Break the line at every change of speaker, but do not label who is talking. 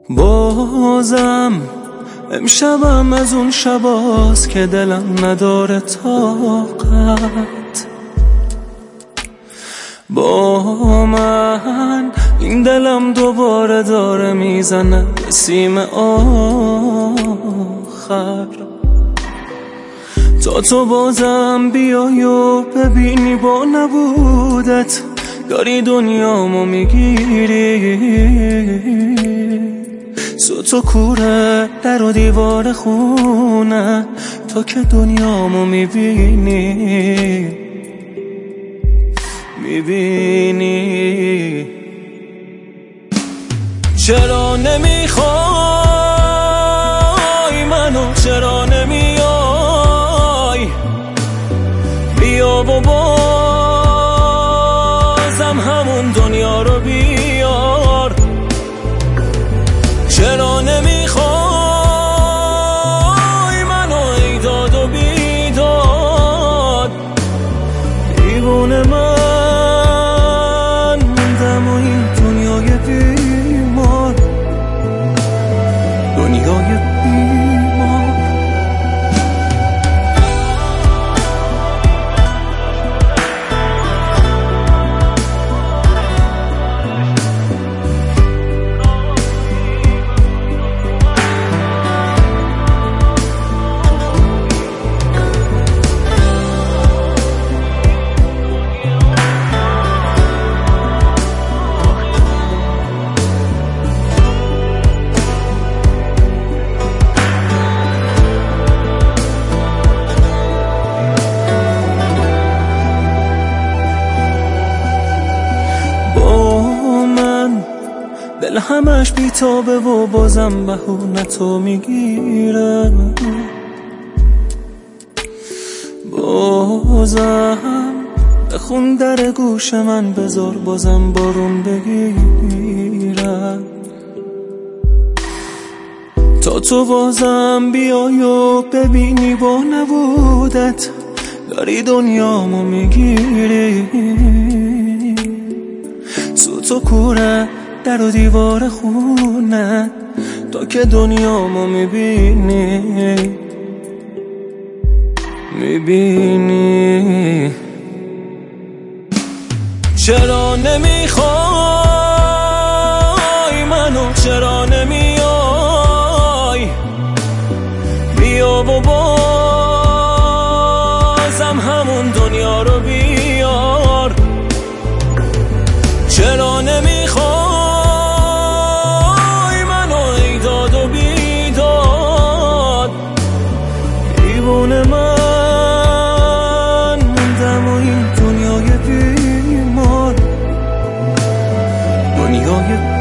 بازم امشبم از اون شباست که دلم نداره طاقت. با من این دلم دوباره داره میزنه به سیم آخر. تا تو بازم بیای و ببینی با نبودت داری دنیامو میگیری. سوت و کوره در و دیوار خونه تا که دنیامو میبینی. چرا نمیخوای منو، چرا نمیای؟ بیا و بازم همون دنیا رو بیار. چرا نمیخوای منو ای داد و بیداد؟ دیوونه من موندم و این دنیای بیمار، دنیای بیمار. دل همش بیتابه و بازم بهونه تو میگیره. بازم بخون در گوش من بذار بازم بارون بگیره. تا تو بازم بیای و ببینی با نبودت داری دنیامو میگیری. سوت و کوره در و دیوار خونه تا که دنیامو میبینی. چرا نمیخوای منو، چرا نمیای؟ بیا و بازم همون دنیا رو بیار. چرا نمیخوای من موندم و این دنیای بیمار، دنیای